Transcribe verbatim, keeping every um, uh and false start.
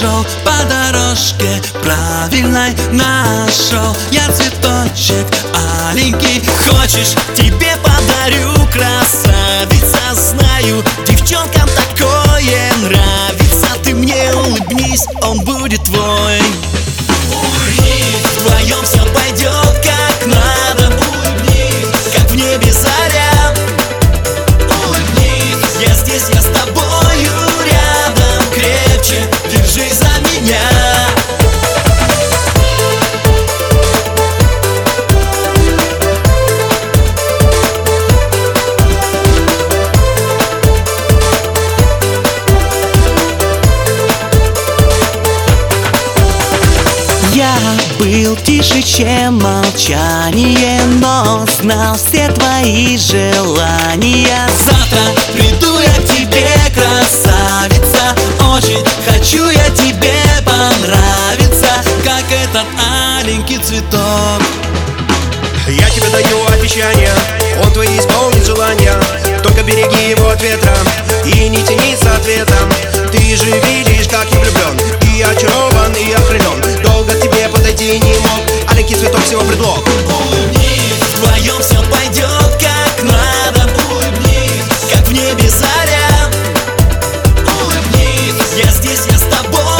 шел по дорожке правильной, нашел я цветочек аленький. Хочешь, тебе подарю, красавица, знаю, девчонкам такое нравится. Ты мне улыбнись, он будет твой. Вдвоем все пойдет как надо. Улыбнись, как в небе заря. Улыбнись, я здесь, я с тобою рядом. Крепче держись за меня. Я был тише, чем молчание, но знал все твои желания. Завтра приду я к тебе, красавица. Очень хочу я тебе понравиться, как этот аленький цветок. Я тебе даю обещание, он твои исполнит желания. Только береги его от ветра и не тяни с ответом. Ты же видишь, как я влюблен, и очарован, и окрылен. Долго к тебе подойти не мог, аленький цветок всего предлог. Улыбнись, вдвоем все пойдет как надо. Улыбнись, как в небе заря. Улыбнись, я здесь, я с тобой.